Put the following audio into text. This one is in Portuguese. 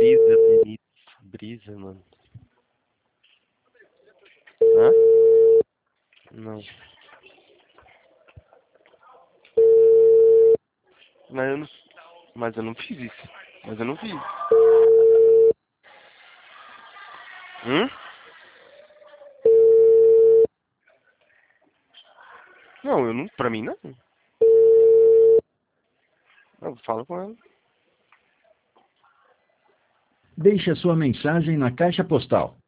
Brisa, Benito. Brisa, mano. Hã? Não. Mas eu não, mas eu não fiz isso. Mas eu não fiz. Hum? Não, eu não. Pra mim não. Eu falo com ela. Deixe a sua mensagem na caixa postal